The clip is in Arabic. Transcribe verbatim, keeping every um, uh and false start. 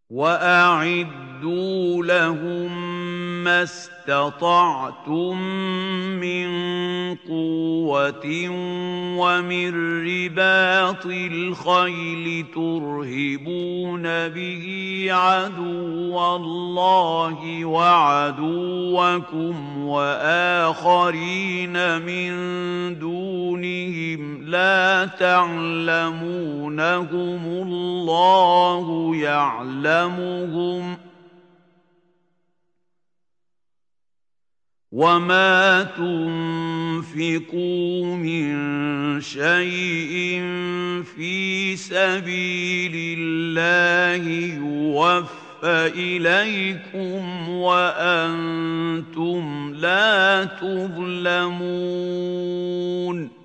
وَأَعِدُّوا لَهُم مَّا اسْتَطَعْتُم مِّن قُوَّةٍ وَمِن رِّبَاطِ الْخَيْلِ تُرْهِبُونَ بِهِ عَدُوَّ اللَّهِ وَعَدُوَّكُمْ وَآخَرِينَ مِن دُونِهِمْ لَا تَعْلَمُونَهُمُ اللَّهُ يَعْلَمُهُمْ ۚ وَمَا تُنفِقُوا مِن شَيْءٍ فِي سَبِيلِ اللَّهِ يُوَفَّ إِلَيْكُمْ وَأَنتُمْ لَا تُظْلَمُونَ